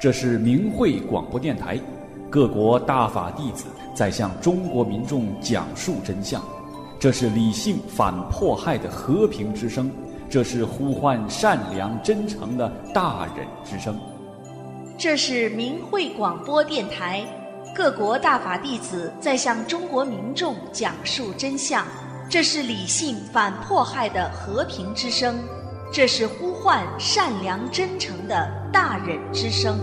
这是明慧广播电台，各国大法弟子在向中国民众讲述真相。这是理性反迫害的和平之声，这是呼唤善良真诚的大忍之声。 这是明慧广播电台，各国大法弟子在向中国民众讲述真相。这是理性反迫害的和平之声，这是呼唤善良真诚的大忍之声。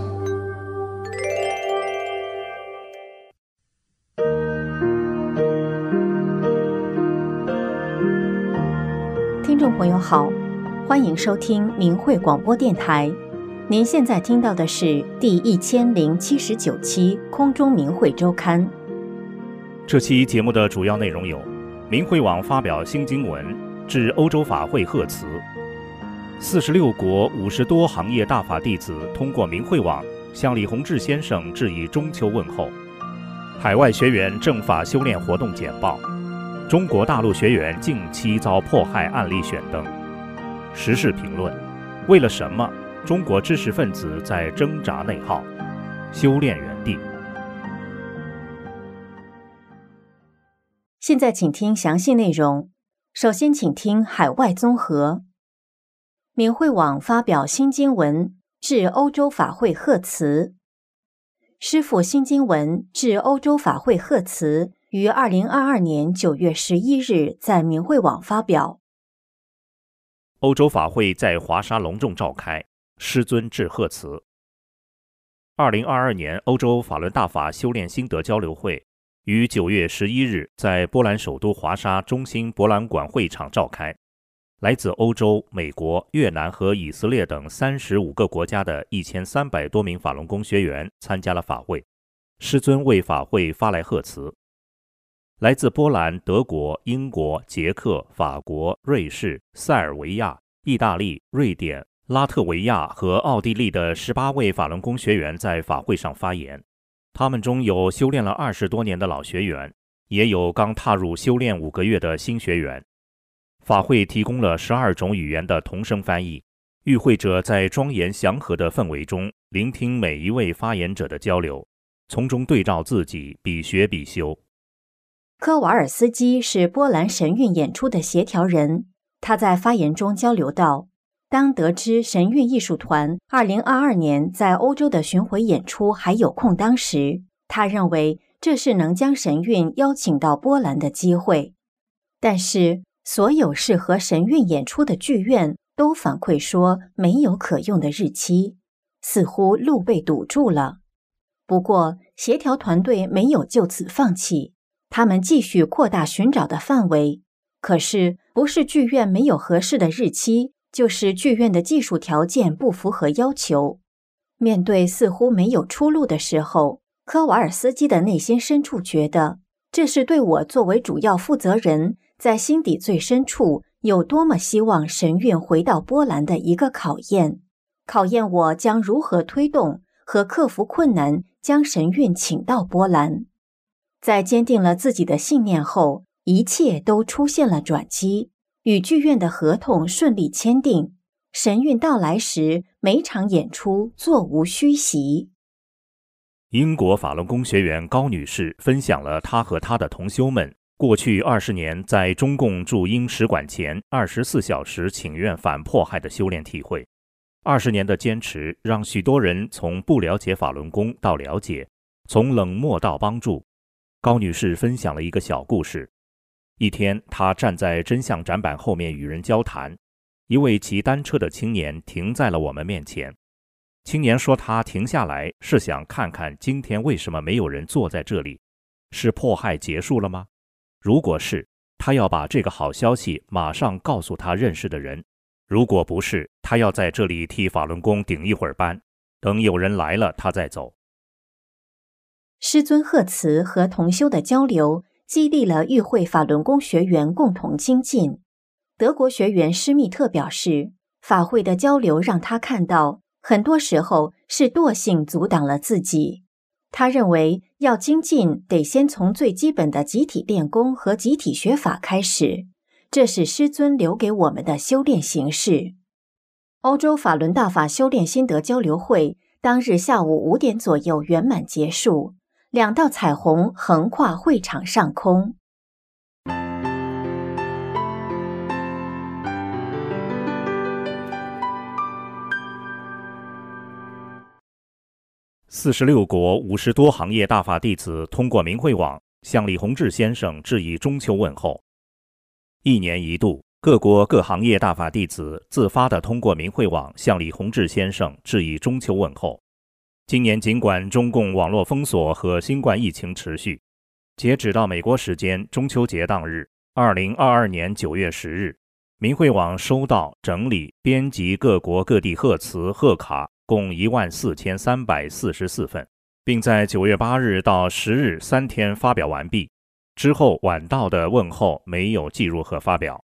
听众朋友好，欢迎收听明慧广播电台。您现在听到的是第1079期空中明慧周刊。 这期节目的主要内容有：明慧网发表新经文，致欧洲法会贺词；46国50多行业大法弟子通过明慧网向李洪志先生致以中秋问候；海外学员正法修炼活动简报；中国大陆学员近期遭迫害案例选登；时事评论：为了什么中国知识分子在挣扎内耗？修炼原地。 现在请听详细内容。首先请听海外综合。明慧网发表新经文，致欧洲法会贺词。师父新经文致欧洲法会贺词于2022年9月11日在明慧网发表。 欧洲法会在华沙隆重召开，师尊致贺词。2022年欧洲法轮大法修炼心得交流会于9月11日在波兰首都华沙中心博览馆会场召开，来自欧洲、美国、越南和以色列等35个国家的1300多名法轮功学员参加了法会，师尊为法会发来贺词。来自波兰、德国、英国、捷克、法国、瑞士、塞尔维亚、意大利、瑞典、拉脱维亚和奥地利的18位法轮功学员在法会上发言。他们中有修炼了20多年的老学员，也有刚踏入修炼5个月的新学员。法会提供了12种语言的同声翻译，与会者在庄严祥和的氛围中聆听每一位发言者的交流，从中对照自己，比学比修。 科瓦尔斯基是波兰神韵演出的协调人，他在发言中交流道，当得知神韵艺术团2022年在欧洲的巡回演出还有空当时，他认为这是能将神韵邀请到波兰的机会。但是所有适合神韵演出的剧院都反馈说没有可用的日期，似乎路被堵住了。不过协调团队没有就此放弃，他们继续扩大寻找的范围。可是不是剧院没有合适的日期，就是剧院的技术条件不符合要求。面对似乎没有出路的时候，科瓦尔斯基的内心深处觉得，这是对我作为主要负责人在心底最深处有多么希望神韵回到波兰的一个考验，考验我将如何推动和克服困难将神韵请到波兰。在坚定了自己的信念后，一切都出现了转机，与剧院的合同顺利签订。神韵到来时，每场演出座无虚席。 英国法轮功学员高女士分享了她和她的同修们过去20年在中共驻英使馆前24小时请愿反迫害的修炼体会。20年的坚持让许多人从不了解法轮功到了解，从冷漠到帮助。高女士分享了一个小故事。一天，她站在真相展板后面与人交谈，一位骑单车的青年停在了我们面前。青年说他停下来是想看看今天为什么没有人坐在这里，是迫害结束了吗？如果是，他要把这个好消息马上告诉他认识的人；如果不是，他要在这里替法轮功顶一会儿班，等有人来了他再走。 师尊贺词和同修的交流激励了与会法轮功学员共同精进。德国学员施密特表示，法会的交流让他看到，很多时候是惰性阻挡了自己。他认为要精进，得先从最基本的集体练功和集体学法开始，这是师尊留给我们的修炼形式。欧洲法轮大法修炼心得交流会当日下午5点左右圆满结束，2道彩虹横跨会场上空。 46国50多行业大法弟子通过明慧网向李洪志先生致以中秋问候。1年1度，各国各行业大法弟子自发地通过明慧网向李洪志先生致以中秋问候。今年尽管中共网络封锁和新冠疫情持续，截止到美国时间中秋节当日2022年9月10日，明慧网收到、整理、编辑各国各地贺词贺卡共14344份，并在9月8日到10日3天发表完毕。之后晚到的问候没有计入和发表。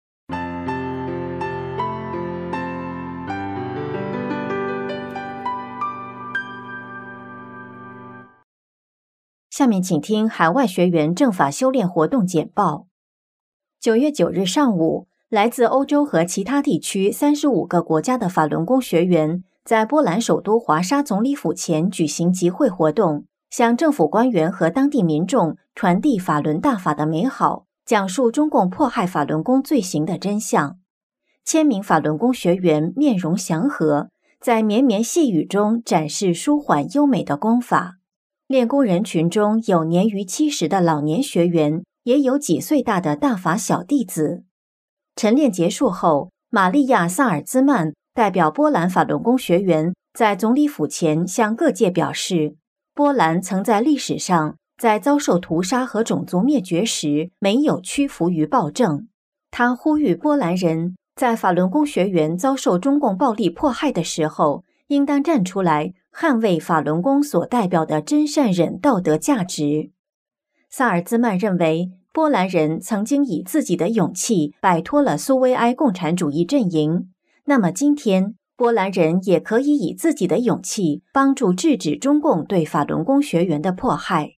下面请听海外学员正法修炼活动简报。9月9日上午，来自欧洲和其他地区35个国家的法轮功学员在波兰首都华沙总理府前举行集会活动，向政府官员和当地民众传递法轮大法的美好，讲述中共迫害法轮功罪行的真相。千名法轮功学员面容祥和，在绵绵细雨中展示舒缓优美的功法。练功人群中有年逾70的老年学员，也有几岁大的大法小弟子。晨练结束后，玛利亚·萨尔兹曼代表波兰法轮功学员在总理府前向各界表示，波兰曾在历史上在遭受屠杀和种族灭绝时没有屈服于暴政。他呼吁波兰人在法轮功学员遭受中共暴力迫害的时候，应当站出来捍卫法轮功所代表的真善忍道德价值。萨尔兹曼认为，波兰人曾经以自己的勇气摆脱了苏维埃共产主义阵营，那么今天波兰人也可以以自己的勇气帮助制止中共对法轮功学员的迫害。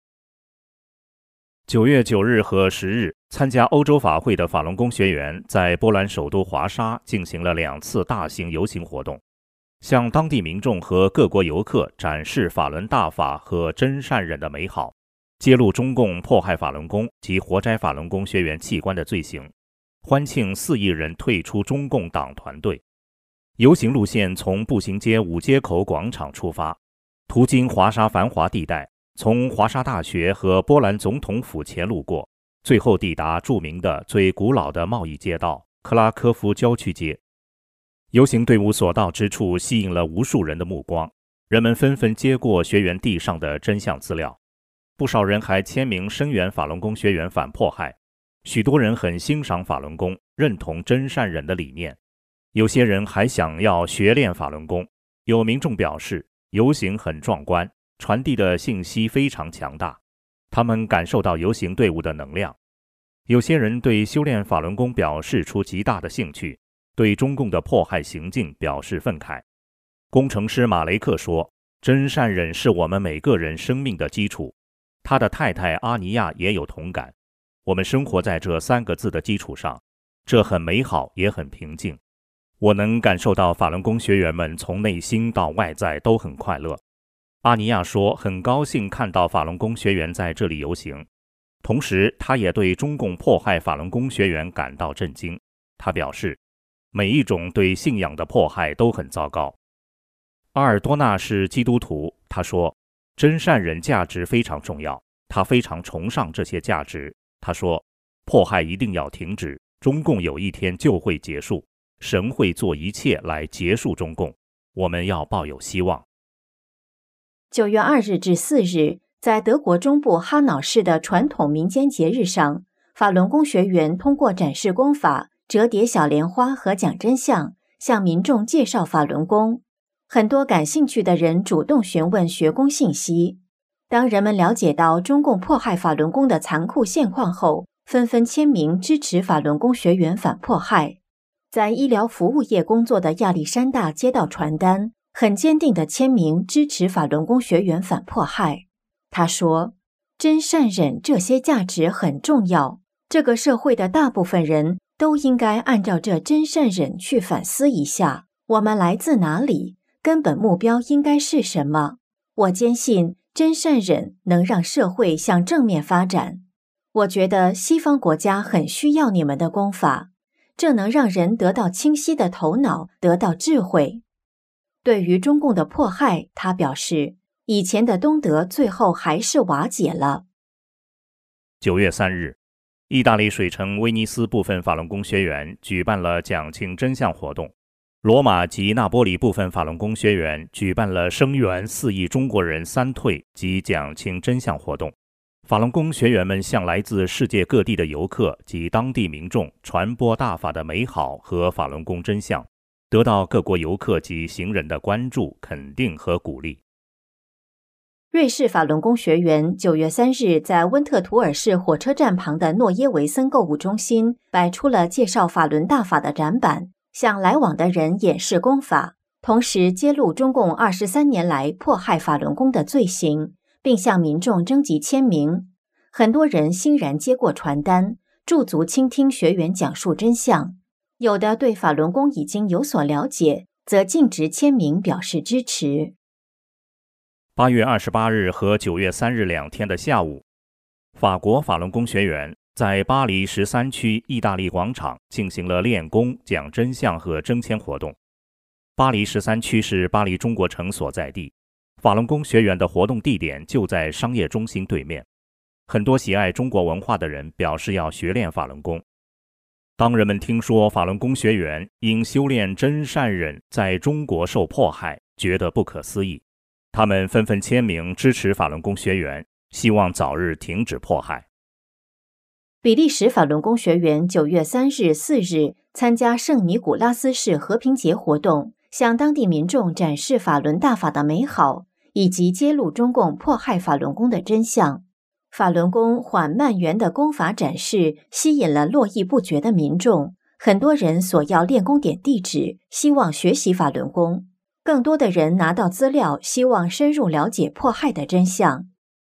9月9日和10日，参加欧洲法会的法轮功学员在波兰首都华沙进行了2次大型游行活动，向当地民众和各国游客展示法轮大法和真善忍的美好，揭露中共迫害法轮功及活摘法轮功学员器官的罪行，欢庆4亿人退出中共党团队。游行路线从步行街5街口广场出发，途经华沙繁华地带，从华沙大学和波兰总统府前路过，最后抵达著名的最古老的贸易街道克拉科夫郊区街。游行队伍所到之处吸引了无数人的目光，人们纷纷接过学员递上的真相资料，不少人还签名声援法轮功学员反迫害。许多人很欣赏法轮功，认同真善忍的理念，有些人还想要学练法轮功。有民众表示，游行很壮观，传递的信息非常强大，他们感受到游行队伍的能量。有些人对修炼法轮功表示出极大的兴趣，对中共的迫害行径表示愤慨。工程师马雷克说，真善忍是我们每个人生命的基础。他的太太阿尼亚也有同感。我们生活在这3个字的基础上，这很美好也很平静。我能感受到法轮功学员们从内心到外在都很快乐。阿尼亚说，很高兴看到法轮功学员在这里游行，同时他也对中共迫害法轮功学员感到震惊。他表示，每一种对信仰的迫害都很糟糕。阿尔多纳是基督徒，他说，真善忍价值非常重要，他非常崇尚这些价值。他说，迫害一定要停止，中共有一天就会结束，神会做一切来结束中共，我们要抱有希望。 9月2日至4日，在德国中部哈瑙市的传统民间节日上，法轮功学员通过展示功法、折叠小莲花和讲真相，向民众介绍法轮功。很多感兴趣的人主动询问学功信息。当人们了解到中共迫害法轮功的残酷现况后，纷纷签名支持法轮功学员反迫害。在医疗服务业工作的亚历山大接到传单，很坚定地签名支持法轮功学员反迫害。他说，真善忍这些价值很重要，这个社会的大部分人都应该按照这真善忍去反思一下，我们来自哪里， 根本目标应该是什么？我坚信真善忍能让社会向正面发展。我觉得西方国家很需要你们的功法，这能让人得到清晰的头脑，得到智慧。对于中共的迫害，他表示，以前的东德最后还是瓦解了。 9月3日，意大利水城威尼斯部分法轮功学员举办了讲清真相活动，罗马及那波里部分法轮功学员举办了声援4亿中国人三退及讲清真相活动。法轮功学员们向来自世界各地的游客及当地民众传播大法的美好和法轮功真相，得到各国游客及行人的关注、肯定和鼓励。 瑞士法轮功学员9月3日在温特图尔市火车站旁的诺耶维森购物中心摆出了介绍法轮大法的展板，向来往的人演示功法，同时揭露中共23年来迫害法轮功的罪行，并向民众征集签名。很多人欣然接过传单，驻足倾听学员讲述真相。有的对法轮功已经有所了解，则径直签名表示支持。 8月28日和9月3日2天的下午，法国法轮功学员在巴黎13区意大利广场进行了练功、讲真相和征签活动。巴黎13区是巴黎中国城所在地，法轮功学员的活动地点就在商业中心对面。很多喜爱中国文化的人表示要学练法轮功。当人们听说法轮功学员因修炼真善忍在中国受迫害，觉得不可思议，他们纷纷签名支持法轮功学员，希望早日停止迫害。 比利时法轮功学员9月3日、4日参加圣尼古拉斯市和平节活动，向当地民众展示法轮大法的美好，以及揭露中共迫害法轮功的真相。法轮功缓慢圆的功法展示吸引了络绎不绝的民众，很多人索要练功点地址，希望学习法轮功。更多的人拿到资料，希望深入了解迫害的真相。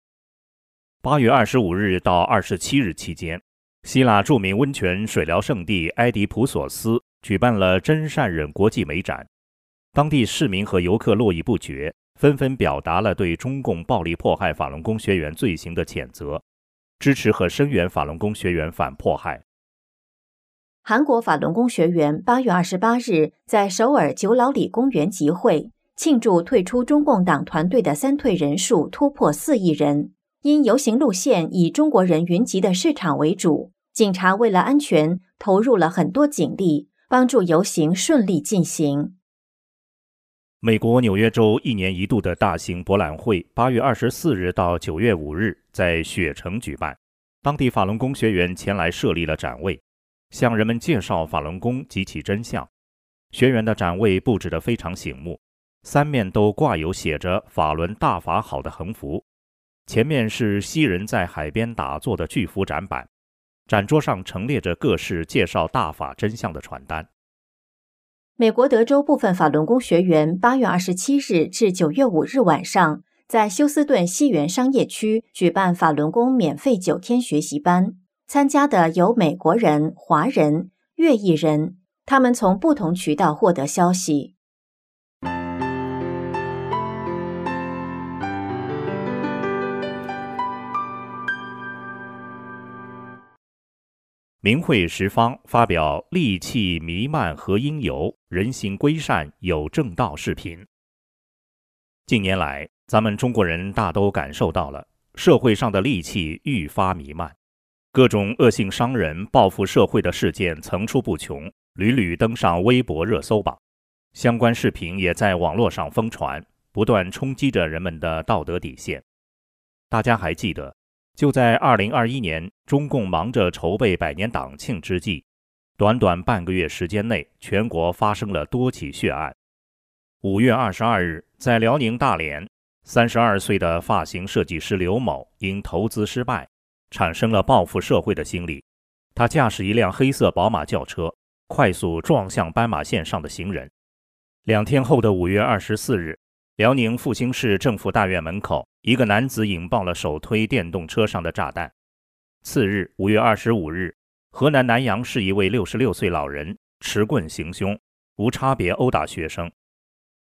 8月25日到27日期间，希腊著名温泉水疗圣地埃迪普索斯举办了真善忍国际美展，当地市民和游客络绎不绝，纷纷表达了对中共暴力迫害法轮功学员罪行的谴责，支持和声援法轮功学员反迫害。 韩国法轮功学员8月28日在首尔九老里公园集会，庆祝退出中共党团队的三退人数突破4亿人。因游行路线以中国人云集的市场为主，警察为了安全投入了很多警力，帮助游行顺利进行。 美国纽约州1年1度的大型博览会8月24日到9月5日在雪城举办，当地法轮功学员前来设立了展位，向人们介绍法轮功及其真相。学员的展位布置得非常醒目，三面都挂有写着法轮大法好的横幅，前面是西人在海边打坐的巨幅展板，展桌上陈列着各式介绍大法真相的传单。 美国德州部分法轮功学员8月27日至9月5日晚上，在休斯顿西园商业区举办法轮功免费9天学习班，参加的有美国人、华人、越裔人，他们从不同渠道获得消息。 明慧十方发表戾气弥漫何因由，人心归善有正道视频。近年来，咱们中国人大都感受到了社会上的戾气愈发弥漫，各种恶性伤人、报复社会的事件层出不穷，屡屡登上微博热搜榜。相关视频也在网络上疯传，不断冲击着人们的道德底线。大家还记得，就在2021年，中共忙着筹备100年党庆之际，短短半个月时间内，全国发生了多起血案。5月22日，在辽宁大连，32岁的发型设计师刘某因投资失败，产生了报复社会的心理。他驾驶一辆黑色宝马轿车，快速撞向斑马线上的行人。2天后的5月24日，辽宁阜新市政府大院门口，一个男子引爆了手推电动车上的炸弹。次日5月25日，河南南阳市一位66岁老人持棍行凶，无差别殴打学生。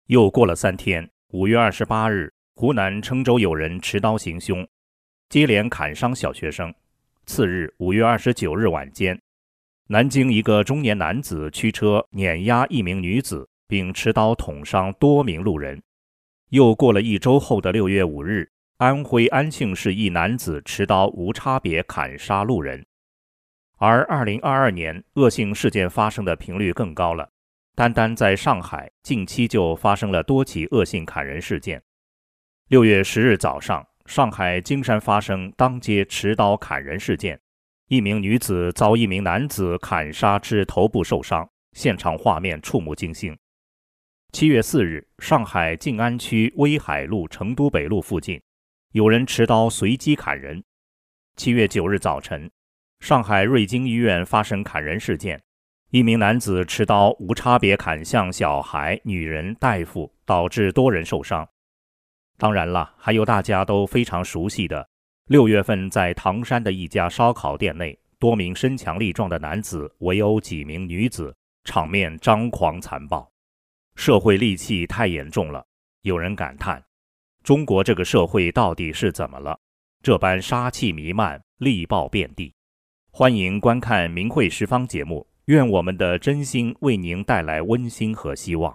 又过了3天，5月28日，湖南郴州有人持刀行凶，接连砍伤小学生。次日5月29日晚间，南京一个中年男子驱车碾压一名女子，并持刀捅伤多名路人。又过了1周后的6月5日，安徽安庆市一男子持刀无差别砍杀路人。而2022年恶性事件发生的频率更高了，单单在上海近期就发生了多起恶性砍人事件。6月10日早上，上海金山发生当街持刀砍人事件，一名女子遭一名男子砍杀至头部受伤，现场画面触目惊心。7月4日，上海静安区威海路成都北路附近，有人持刀随机砍人。7月9日早晨，上海瑞金医院发生砍人事件，一名男子持刀无差别砍向小孩、女人、大夫，导致多人受伤。当然了，还有大家都非常熟悉的6月份在唐山的一家烧烤店内，多名身强力壮的男子围殴几名女子，场面张狂残暴。社会戾气太严重了，有人感叹，中国这个社会到底是怎么了？这般杀气弥漫，戾暴遍地。欢迎观看明慧十方节目，愿我们的真心为您带来温馨和希望。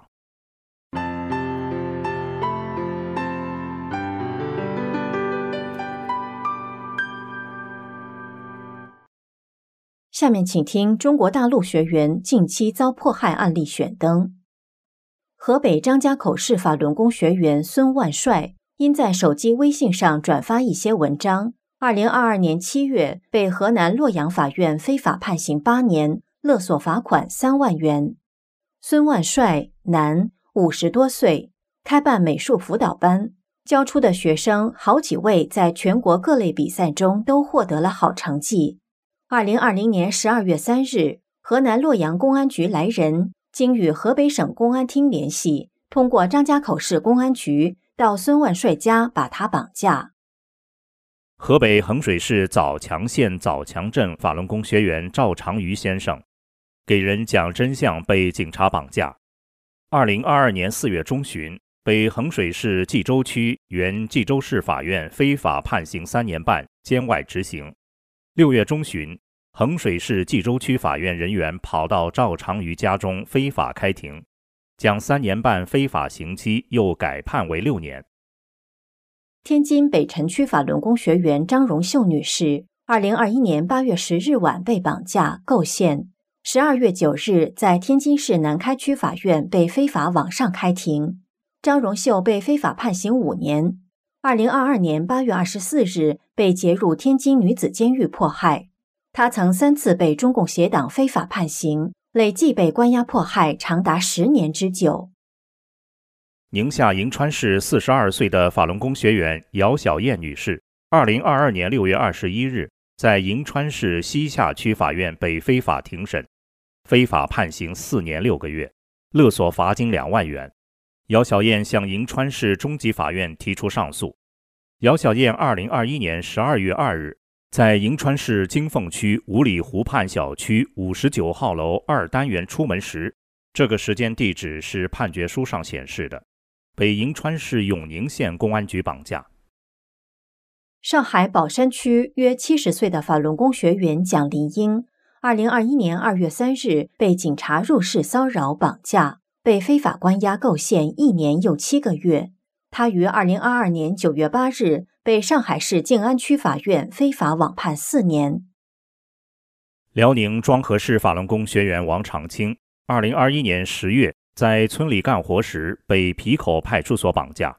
下面请听中国大陆学员近期遭迫害案例选登。河北张家口市法轮功学员孙万帅因在手机微信上转发一些文章，2022年7月被河南洛阳法院非法判刑8年，勒索罚款3万元。孙万帅，男，50多岁，开办美术辅导班，教出的学生好几位在全国各类比赛中都获得了好成绩。2020年12月3日，河南洛阳公安局来人，经与河北省公安厅联系，通过张家口市公安局到孙万帅家把他绑架。 河北衡水市枣强县枣强镇法轮功学员赵长瑜先生给人讲真相被警察绑架。2022年4月中旬，被衡水市冀州区原冀州市法院非法判刑3年半，监外执行。6月中旬，衡水市冀州区法院人员跑到赵长瑜家中非法开庭，将3年半非法刑期又改判为6年。 天津北辰区法轮功学员张荣秀女士2021年8月10日晚被绑架构陷，12月9日在天津市南开区法院被非法网上开庭，张荣秀被非法判刑5年。2022年8月24日被劫入天津女子监狱迫害，她曾3次被中共协党非法判刑，累计被关押迫害长达10年之久。 宁夏银川市42岁的法轮功学员姚小燕女士2022年6月21日在银川市西夏区法院被非法庭审，非法判刑4年6个月，勒索罚金2万元。姚小燕向银川市中级法院提出上诉。姚小燕2021年12月2日在银川市金凤区五里湖畔小区59号楼2单元出门时，这个时间地址是判决书上显示的，被银川市永宁县公安局绑架。 上海宝山区约70岁的法轮功学员蒋林英2021年2月3日被警察入室骚扰绑架，被非法关押构陷1年又7个月。他于2022年9月8日被上海市静安区法院非法网判4年。 辽宁庄河市法轮功学员王长青2021年10月在村里干活时被皮口派出所绑架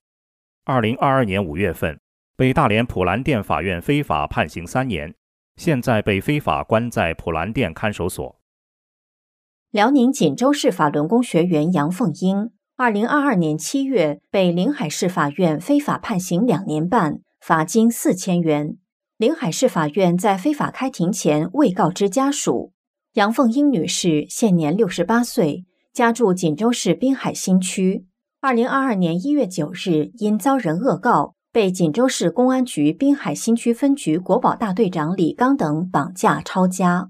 ，2022年5月份被大连普兰店法院非法判刑3年，现在被非法关在普兰店看守所。 辽宁锦州市法轮功学员杨凤英2022年7月被临海市法院非法判刑2年半，罚金4000元。临海市法院在非法开庭前未告知家属。杨凤英女士现年68岁，家住锦州市滨海新区。2022年1月9日因遭人恶告，被锦州市公安局滨海新区分局国保大队长李刚等绑架抄家。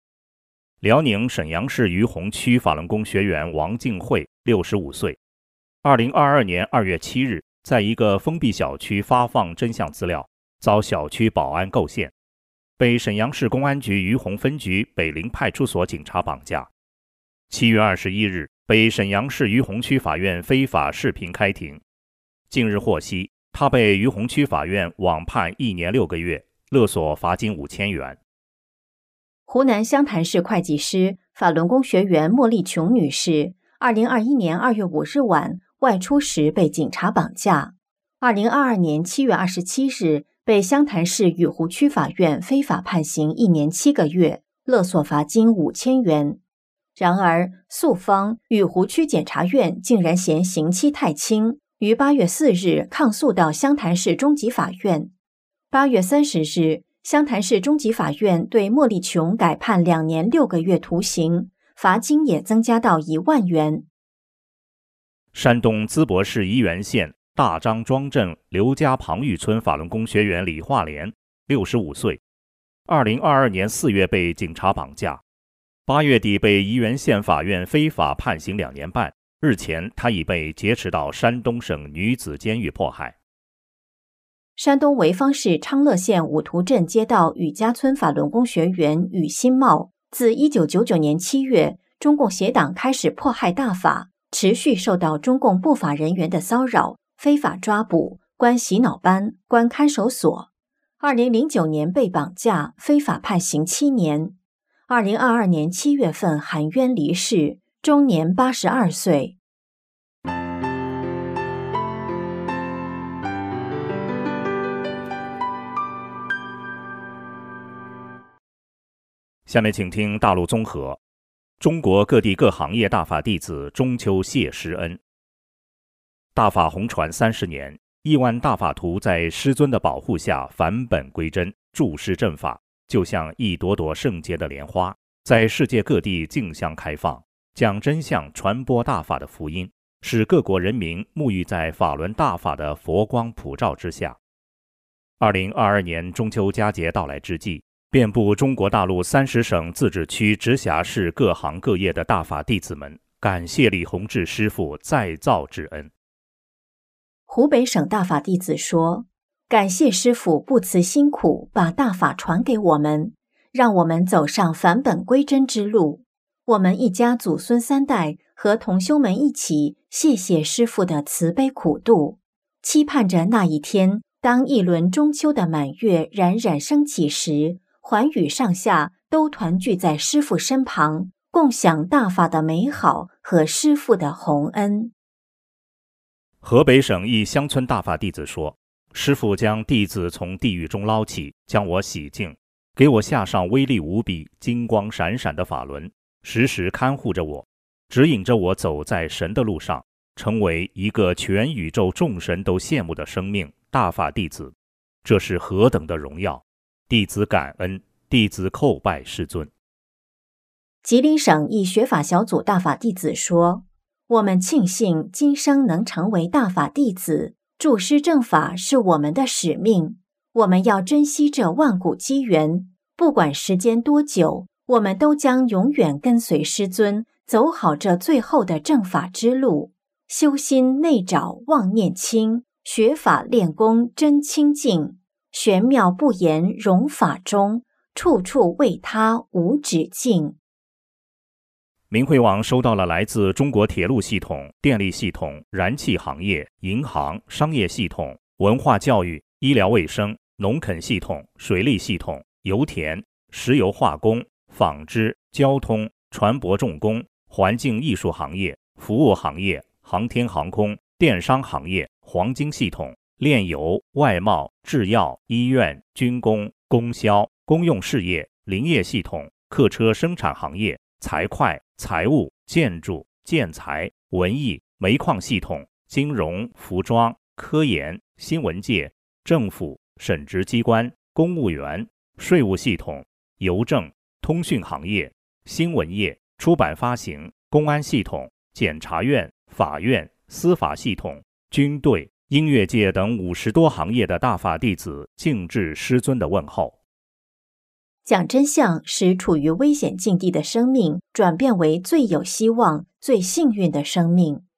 辽宁沈阳市于洪区法轮功学员王静慧65岁 2022年2月7日，在一个封闭小区发放真相资料，遭小区保安构陷，被沈阳市公安局于洪分局北陵派出所警察绑架。7月21日，被沈阳市于洪区法院非法视频开庭。近日获悉，他被于洪区法院网判1年6个月，勒索罚金5000元。 湖南湘潭市会计师、法轮功学员莫丽琼女士2021年2月5日晚外出时被警察绑架，2022年7月27日被湘潭市雨湖区法院非法判刑1年7个月，勒索罚金5000元。然而，诉方雨湖区检察院竟然嫌刑期太轻，于8月4日抗诉到湘潭市中级法院。8月30日，湘潭市中级法院对莫丽琼改判2年6个月徒刑，罚金也增加到1万元。 山东淄博市沂源县大张庄镇刘家庞峪村法轮功学员李化莲65岁，2022年4月被警察绑架，8月底被沂源县法院非法判刑2年半，日前他已被劫持到山东省女子监狱迫害。 山东潍坊市昌乐县五图镇街道雨家村法轮功学员雨新茂，自1999年7月，中共邪党开始迫害大法，持续受到中共不法人员的骚扰，非法抓捕，关洗脑班，关看守所。2009年被绑架，非法判刑7年。2022年7月份含冤离世，终年82岁。 下面请听大陆综合。中国各地各行业大法弟子中秋谢师恩。大法红传30年，亿万大法徒在师尊的保护下返本归真，注师正法，就像一朵朵圣洁的莲花，在世界各地竞相开放，讲真相，传播大法的福音，使各国人民沐浴在法轮大法的佛光普照之下。2022年中秋佳节到来之际，遍布中国大陆30省自治区直辖市各行各业的大法弟子们，感谢李洪志师父再造之恩。 湖北省大法弟子说，感谢师父不辞辛苦把大法传给我们，让我们走上返本归真之路。我们一家祖孙3代和同修们一起谢谢师父的慈悲苦度，期盼着那一天，当一轮中秋的满月冉冉升起时，寰宇上下都团聚在师父身旁，共享大法的美好和师父的洪恩。 河北省一乡村大法弟子说，师父将弟子从地狱中捞起，将我洗净，给我下上威力无比、金光闪闪的法轮，时时看护着我，指引着我走在神的路上，成为一个全宇宙众神都羡慕的生命大法弟子。这是何等的荣耀！弟子感恩，弟子叩拜师尊。 吉林省一学法小组大法弟子说，我们庆幸今生能成为大法弟子，助师正法是我们的使命，我们要珍惜这万古机缘，不管时间多久，我们都将永远跟随师尊，走好这最后的正法之路。修心内找妄念轻，学法练功真清净，玄妙不言融法中，处处为他无止境。 明慧网收到了来自中国铁路系统、电力系统、燃气行业、银行、商业系统、文化教育、医疗卫生、农垦系统、水利系统、油田、石油化工、纺织、交通、船舶重工、环境艺术行业、服务行业、航天航空、电商行业、黄金系统、炼油、外贸、制药、医院、军工、供销、公用事业、林业系统、客车生产行业、财会、财务、建筑、建材、文艺、煤矿系统、金融、服装、科研、新闻界、政府、审执机关、公务员、税务系统、邮政、通讯行业、新闻业、出版发行、公安系统、检察院、法院、司法系统、军队、音乐界等50多行业的大法弟子敬致师尊的问候。 讲真相使处于危险境地的生命转变为最有希望、最幸运的生命。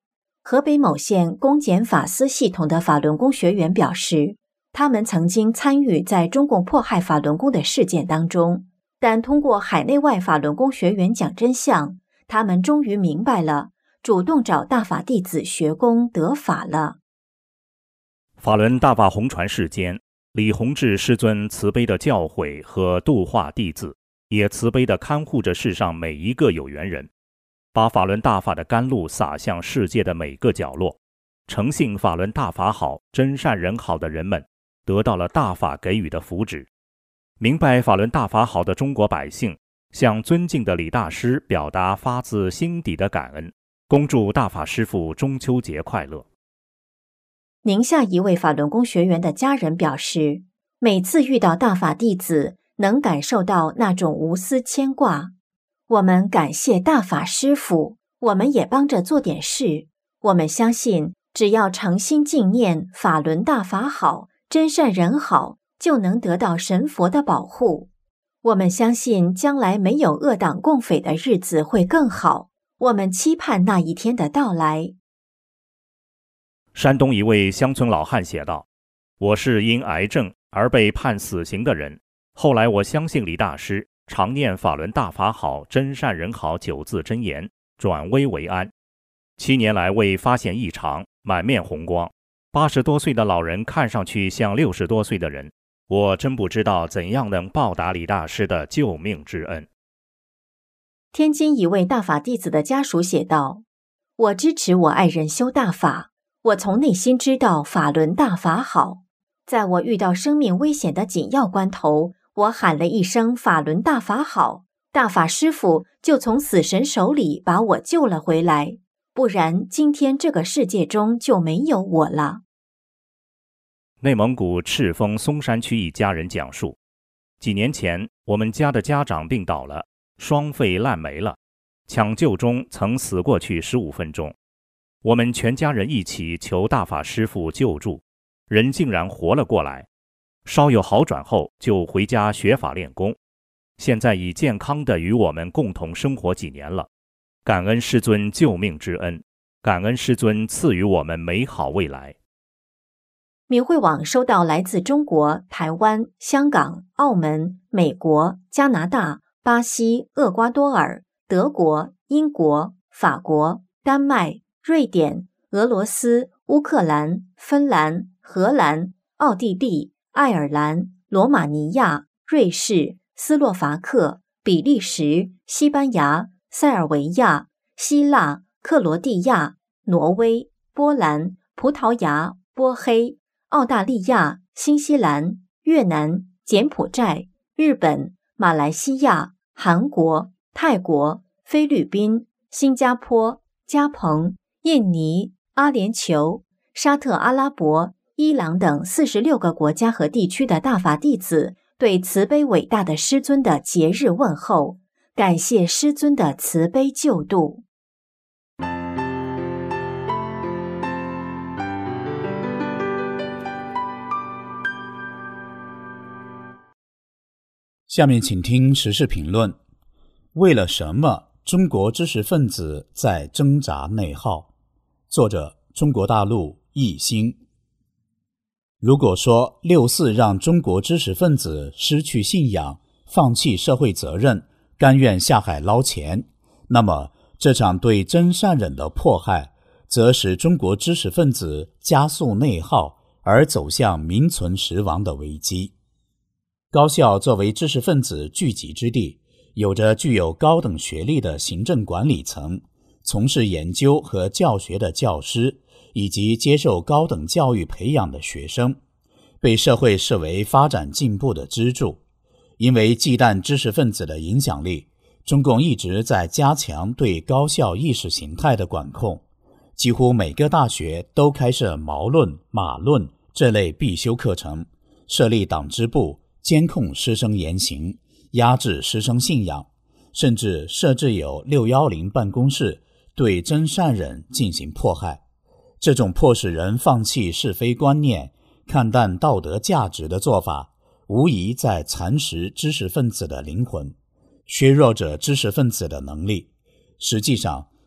河北某县公检法司系统的法轮功学员表示，他们曾经参与在中共迫害法轮功的事件当中，但通过海内外法轮功学员讲真相，他们终于明白了，主动找大法弟子学功得法了。 法轮大法弘传世间，李洪志师尊慈悲的教诲和度化弟子，也慈悲地看护着世上每一个有缘人，把法轮大法的甘露洒向世界的每个角落。诚信法轮大法好、真善人好的人们得到了大法给予的福祉。明白法轮大法好的中国百姓向尊敬的李大师表达发自心底的感恩，恭祝大法师父中秋节快乐。 宁夏一位法轮功学员的家人表示，每次遇到大法弟子，能感受到那种无私牵挂。我们感谢大法师父，我们也帮着做点事。我们相信，只要诚心敬念法轮大法好、真善人好，就能得到神佛的保护。我们相信将来没有恶党共匪的日子会更好，我们期盼那一天的到来。 山东一位乡村老汉写道：我是因癌症而被判死刑的人，后来我相信李大师，常念法轮大法好、真善人好9字真言，转危为安。7年来未发现异常，满面红光。80多岁的老人看上去像60多岁的人，我真不知道怎样能报答李大师的救命之恩。 天津一位大法弟子的家属写道：我支持我爱人修大法，我从内心知道法轮大法好。在我遇到生命危险的紧要关头，我喊了一声法轮大法好，大法师父就从死神手里把我救了回来，不然今天这个世界中就没有我了。 内蒙古赤峰松山区一家人讲述，几年前我们家的家长病倒了，双肺烂没了，抢救中曾死过去15分钟。我们全家人一起求大法师父救助，人竟然活了过来。稍有好转后就回家学法练功，现在已健康地与我们共同生活几年了。感恩师尊救命之恩，感恩师尊赐予我们美好未来。 明慧网收到来自中国、台湾、香港、澳门、美国、加拿大、巴西、厄瓜多尔、德国、英国、法国、丹麦、瑞典、俄罗斯、乌克兰、芬兰、荷兰、奥地利、爱尔兰、罗马尼亚、瑞士、斯洛伐克、比利时、西班牙、塞尔维亚、希腊、克罗地亚、挪威、波兰、葡萄牙、波黑、澳大利亚、新西兰、越南、柬埔寨、日本、马来西亚、韩国、泰国、菲律宾、新加坡、加蓬、印尼、阿联酋、沙特阿拉伯、伊朗等46个国家和地区的大法弟子对慈悲伟大的师尊的节日问候，感谢师尊的慈悲救度。 下面请听时事评论。为了什么中国知识分子在挣扎内耗？作者：中国大陆易兴。如果说6·4让中国知识分子失去信仰，放弃社会责任，甘愿下海捞钱，那么这场对真善忍的迫害则使中国知识分子加速内耗，而走向名存实亡的危机。高校作为知识分子聚集之地，有着具有高等学历的行政管理层，从事研究和教学的教师，以及接受高等教育培养的学生，被社会视为发展进步的支柱。因为忌惮知识分子的影响力，中共一直在加强对高校意识形态的管控，几乎每个大学都开设毛论、马论这类必修课程，设立党支部，监控师生言行，压制师生信仰，甚至设置有610办公室，对真善忍进行迫害。这种迫使人放弃是非观念，看淡道德价值的做法，无疑在蚕食知识分子的灵魂，削弱着知识分子的能力。实际上，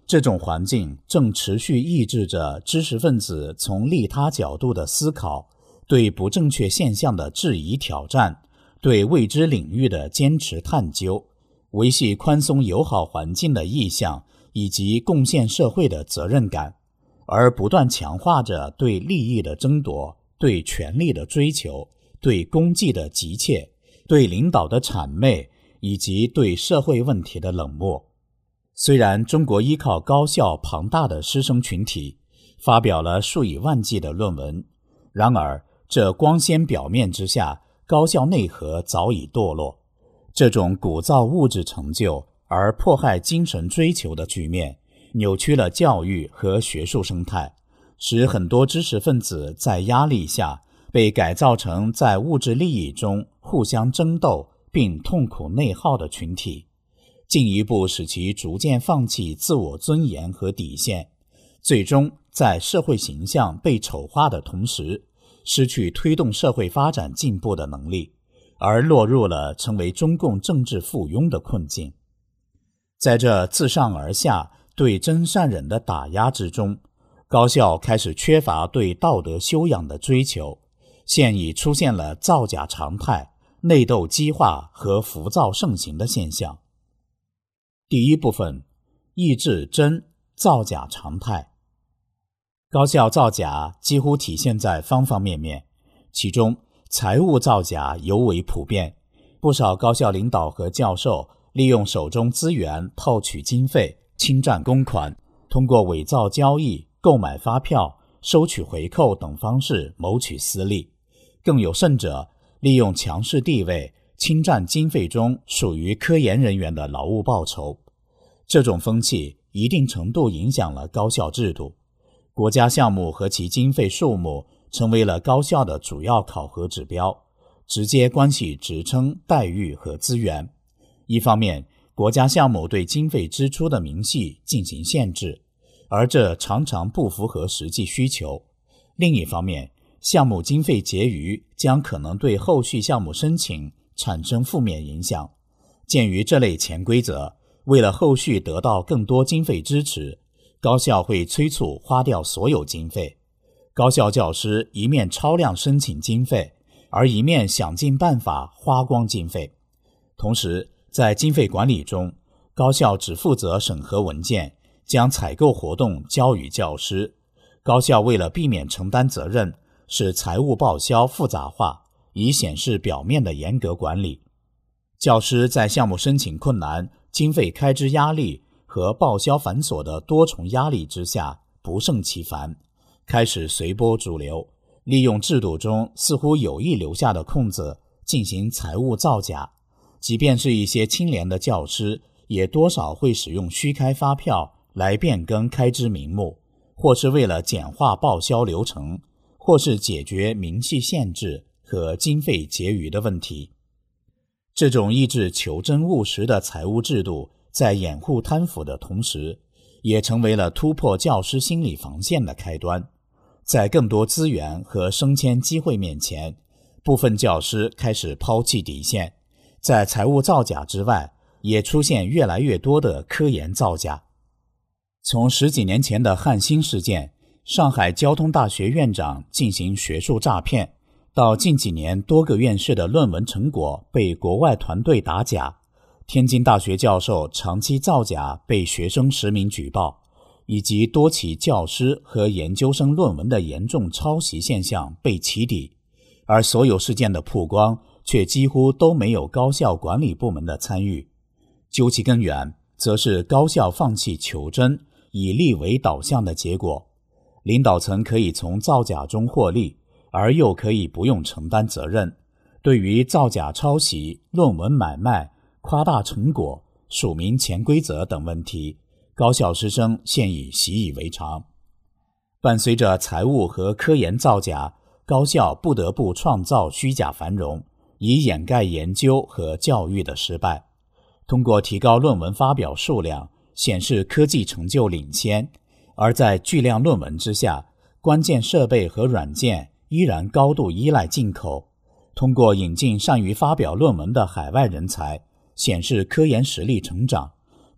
这种环境正持续抑制着知识分子从利他角度的思考，对不正确现象的质疑挑战，对未知领域的坚持探究，维系宽松友好环境的意向，以及贡献社会的责任感，而不断强化着对利益的争夺，对权力的追求，对功绩的急切，对领导的谄媚，以及对社会问题的冷漠。虽然中国依靠高校庞大的师生群体发表了数以万计的论文，然而这光鲜表面之下，高校内核早已堕落。这种鼓噪物质成就而迫害精神追求的局面，扭曲了教育和学术生态，使很多知识分子在压力下被改造成在物质利益中互相争斗并痛苦内耗的群体，进一步使其逐渐放弃自我尊严和底线，最终在社会形象被丑化的同时，失去推动社会发展进步的能力，而落入了成为中共政治附庸的困境。在这自上而下对真善忍的打压之中，高校开始缺乏对道德修养的追求，现已出现了造假常态、内斗激化和浮躁盛行的现象。第一部分，抑制真造假常态。高校造假几乎体现在方方面面，其中财务造假尤为普遍。不少高校领导和教授利用手中资源套取经费、侵占公款，通过伪造交易、购买发票、收取回扣等方式谋取私利。更有甚者，利用强势地位侵占经费中属于科研人员的劳务报酬。这种风气一定程度影响了高校制度，国家项目和其经费数目成为了高校的主要考核指标，直接关系职称、待遇和资源。一方面，国家项目对经费支出的明细进行限制，而这常常不符合实际需求。另一方面，项目经费结余将可能对后续项目申请产生负面影响。鉴于这类潜规则，为了后续得到更多经费支持，高校会催促花掉所有经费。高校教师一面超量申请经费，而一面想尽办法花光经费。同时，在经费管理中，高校只负责审核文件，将采购活动交予教师。高校为了避免承担责任，使财务报销复杂化，以显示表面的严格管理。教师在项目申请困难、经费开支压力和报销繁琐的多重压力之下不胜其烦，开始随波逐流，利用制度中似乎有意留下的空子进行财务造假。即便是一些清廉的教师，也多少会使用虚开发票来变更开支名目，或是为了简化报销流程，或是解决明细限制和经费结余的问题。这种抑制求真务实的财务制度，在掩护贪腐的同时，也成为了突破教师心理防线的开端。在更多资源和升迁机会面前，部分教师开始抛弃底线。在财务造假之外，也出现越来越多的科研造假。从10几年前的汉芯事件，上海交通大学院长进行学术诈骗，到近几年多个院士的论文成果被国外团队打假，天津大学教授长期造假被学生实名举报，以及多起教师和研究生论文的严重抄袭现象被起底，而所有事件的曝光却几乎都没有高校管理部门的参与。究其根源，则是高校放弃求真，以利为导向的结果。领导层可以从造假中获利，而又可以不用承担责任。对于造假抄袭、论文买卖、夸大成果、署名潜规则等问题，高校师生现已习以为常。伴随着财务和科研造假，高校不得不创造虚假繁荣，以掩盖研究和教育的失败。通过提高论文发表数量，显示科技成就领先，而在巨量论文之下，关键设备和软件依然高度依赖进口。通过引进善于发表论文的海外人才，显示科研实力成长，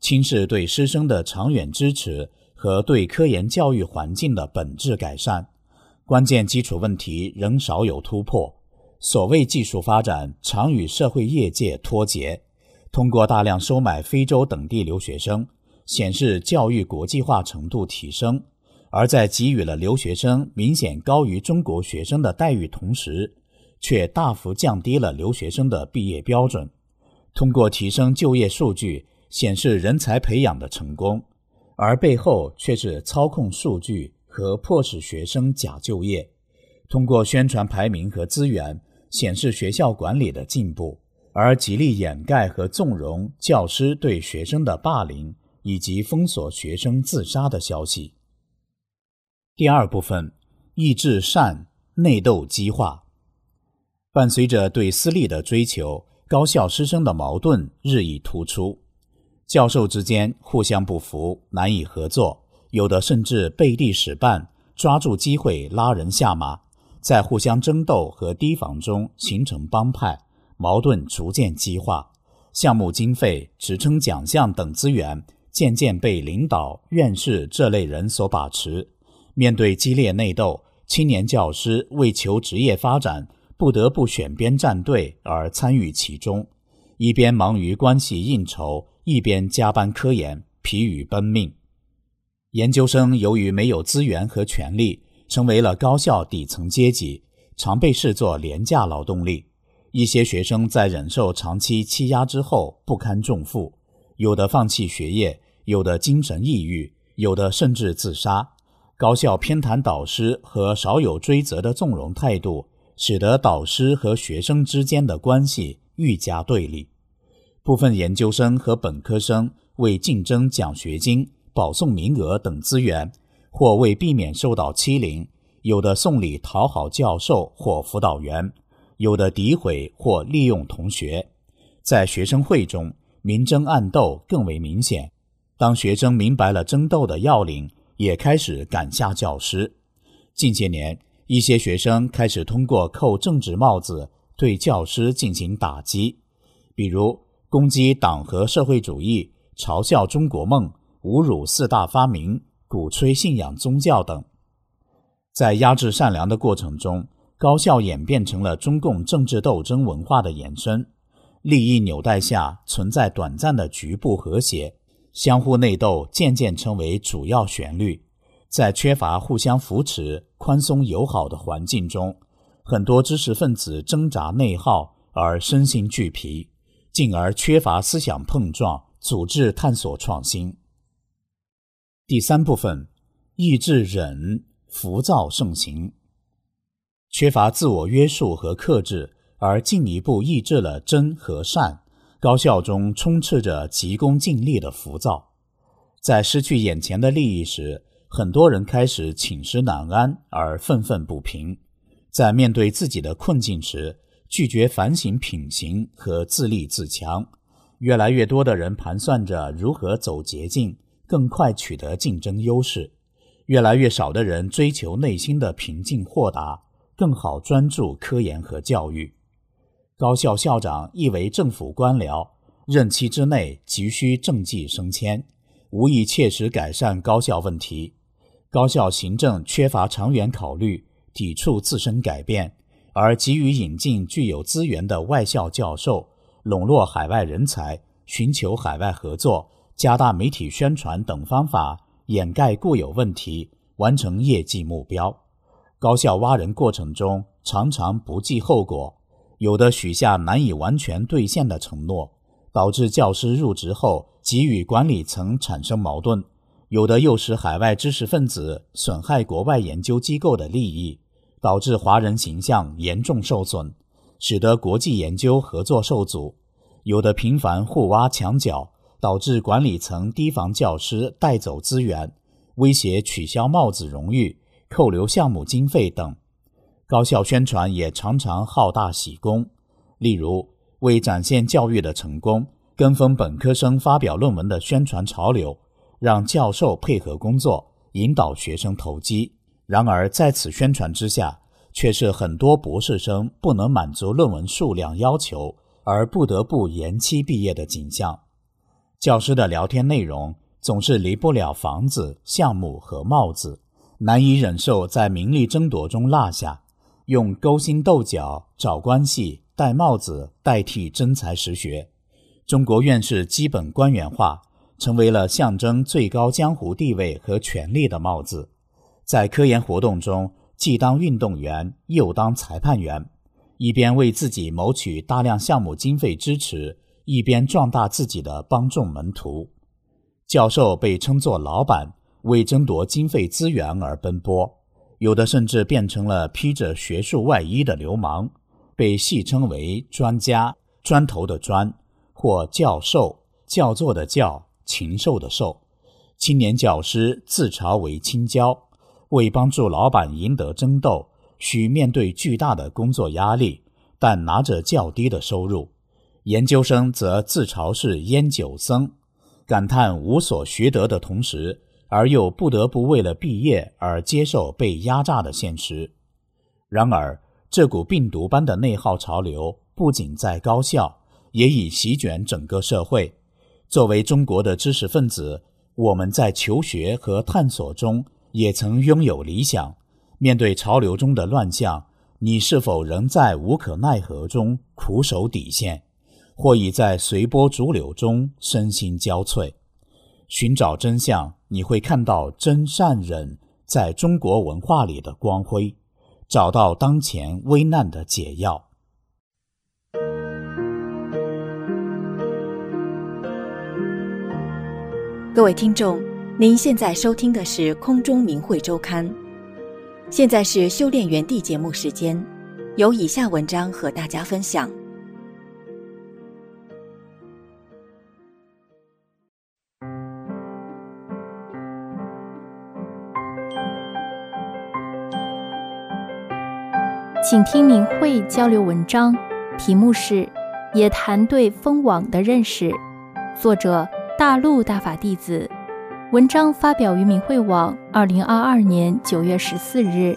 轻视对师生的长远支持和对科研教育环境的本质改善，关键基础问题仍少有突破。所谓技术发展常与社会业界脱节，通过大量收买非洲等地留学生，显示教育国际化程度提升，而在给予了留学生明显高于中国学生的待遇同时，却大幅降低了留学生的毕业标准。通过提升就业数据显示人才培养的成功，而背后却是操控数据和迫使学生假就业。通过宣传排名和资源显示学校管理的进步，而极力掩盖和纵容教师对学生的霸凌以及封锁学生自杀的消息。第二部分，抑制善，内斗激化。伴随着对私利的追求，高校师生的矛盾日益突出，教授之间互相不服，难以合作，有的甚至背地使绊，抓住机会拉人下马，在互相争斗和提防中形成帮派，矛盾逐渐激化，项目经费、职称奖项等资源渐渐被领导、院士这类人所把持。面对激烈内斗，青年教师为求职业发展，不得不选边站队而参与其中，一边忙于关系应酬，一边加班科研，疲于奔命。研究生由于没有资源和权力，成为了高校底层阶级，常被视作廉价劳动力。一些学生在忍受长期欺压之后不堪重负，有的放弃学业，有的精神抑郁，有的甚至自杀。高校偏袒导师和少有追责的纵容态度，使得导师和学生之间的关系愈加对立。部分研究生和本科生为竞争奖学金、保送名额等资源，或为避免受到欺凌，有的送礼讨好教授或辅导员，有的诋毁或利用同学。在学生会中，明争暗斗更为明显。当学生明白了争斗的要领，也开始赶下教师。近些年，一些学生开始通过扣政治帽子对教师进行打击，比如攻击党和社会主义、嘲笑中国梦、侮辱四大发明、鼓吹信仰宗教等。在压制善良的过程中，高校演变成了中共政治斗争文化的延伸。利益纽带下存在短暂的局部和谐，相互内斗渐渐成为主要旋律。在缺乏互相扶持、宽松友好的环境中，很多知识分子挣扎内耗而身心俱疲，进而缺乏思想碰撞，组织探索创新。第三部分，抑制忍，浮躁盛行。缺乏自我约束和克制，而进一步抑制了真和善，高校中充斥着急功近利的浮躁。在失去眼前的利益时，很多人开始寝食难安而愤愤不平。在面对自己的困境时，拒绝反省品行和自立自强。越来越多的人盘算着如何走捷径，更快取得竞争优势。越来越少的人追求内心的平静豁达，更好专注科研和教育。高校校长亦为政府官僚，任期之内急需政绩升迁，无意切实改善高校问题。高校行政缺乏长远考虑，抵触自身改变，而急于引进具有资源的外校教授，笼络海外人才，寻求海外合作，加大媒体宣传等方法掩盖固有问题，完成业绩目标。高校挖人过程中常常不计后果，有的许下难以完全兑现的承诺，导致教师入职后即与管理层产生矛盾；有的又使海外知识分子损害国外研究机构的利益，导致华人形象严重受损，使得国际研究合作受阻；有的频繁互挖墙脚，导致管理层提防教师带走资源，威胁取消帽子荣誉、扣留项目经费等。高校宣传也常常好大喜功，例如为展现教育的成功，跟风本科生发表论文的宣传潮流，让教授配合工作，引导学生投机。然而在此宣传之下，却是很多博士生不能满足论文数量要求，而不得不延期毕业的景象。 教师的聊天内容总是离不了房子、项目和帽子，难以忍受在名利争夺中落下，用勾心斗角、找关系、戴帽子代替真才实学。中国院士基本官员化，成为了象征最高江湖地位和权力的帽子。在科研活动中，既当运动员又当裁判员，一边为自己谋取大量项目经费支持，一边壮大自己的帮众门徒。教授被称作老板，为争夺经费资源而奔波，有的甚至变成了披着学术外衣的流氓，被戏称为专家，砖头的砖，或教授，教座的教，禽兽的兽。青年教师自嘲为青椒，为帮助老板赢得争斗，需面对巨大的工作压力，但拿着较低的收入。研究生则自嘲是烟酒僧，感叹无所学得的同时，而又不得不为了毕业而接受被压榨的现实。然而，这股病毒般的内耗潮流不仅在高校，也已席卷整个社会。作为中国的知识分子，我们在求学和探索中也曾拥有理想。面对潮流中的乱象，你是否仍在无可奈何中苦守底线，或已在随波逐流中身心交瘁？寻找真相，你会看到真善忍在中国文化里的光辉，找到当前危难的解药。 各位听众，您现在收听的是空中明慧周刊。现在是修炼园地节目时间，有以下文章和大家分享。 请听明慧交流文章，题目是也谈对封网的认识，作者大陆大法弟子，文章发表于明慧网2022年9月14日。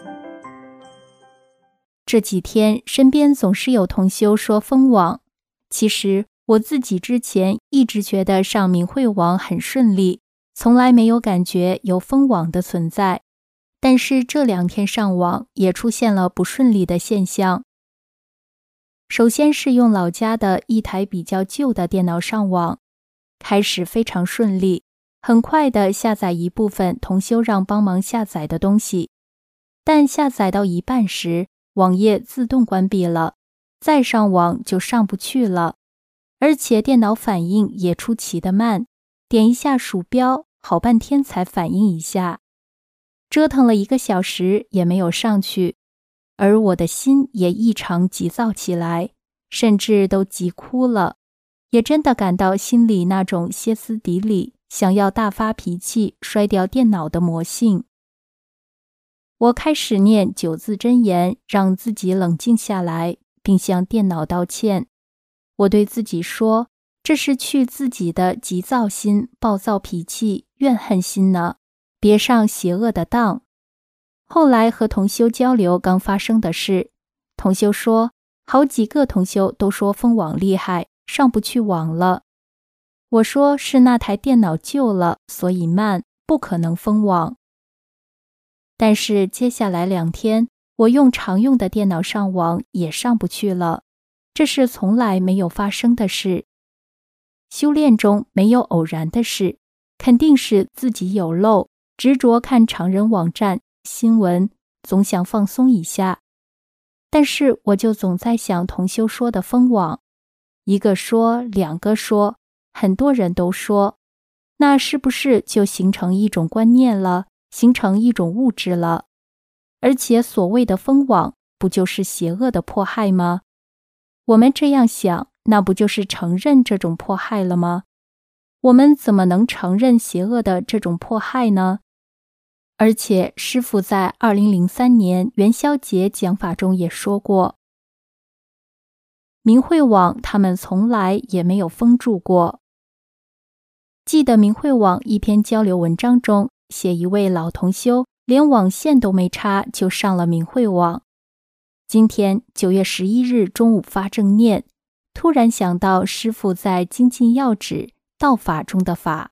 这几天身边总是有同修说封网，其实我自己之前一直觉得上明慧网很顺利，从来没有感觉有封网的存在。但是这2天上网也出现了不顺利的现象。首先是用老家的一台比较旧的电脑上网，开始非常顺利，很快地下载一部分同修让帮忙下载的东西，但下载到一半时，网页自动关闭了，再上网就上不去了，而且电脑反应也出奇的慢，点一下鼠标，好半天才反应一下。折腾了1个小时也没有上去，而我的心也异常急躁起来，甚至都急哭了，也真的感到心里那种歇斯底里，想要大发脾气摔掉电脑的魔性。我开始念9字真言，让自己冷静下来，并向电脑道歉。我对自己说，这是去自己的急躁心、暴躁脾气、怨恨心呢，别上邪恶的当。后来和同修交流刚发生的事，同修说好几个同修都说封网厉害，上不去网了。我说是那台电脑旧了，所以慢，不可能封网。但是接下来2天，我用常用的电脑上网也上不去了，这是从来没有发生的事。修炼中没有偶然的事，肯定是自己有漏，执着看常人网站、新闻，总想放松一下。但是我就总在想同修说的封网，一个说2个说，很多人都说，那是不是就形成一种观念了，形成一种物质了？而且所谓的封网，不就是邪恶的迫害吗？我们这样想，那不就是承认这种迫害了吗？我们怎么能承认邪恶的这种迫害呢？而且师父在2003年元宵节讲法中也说过，明慧网他们从来也没有封住过。记得明慧网一篇交流文章中写一位老同修连网线都没插就上了明慧网。今天9月11日中午发正念，突然想到师父在精进要旨道法中的法。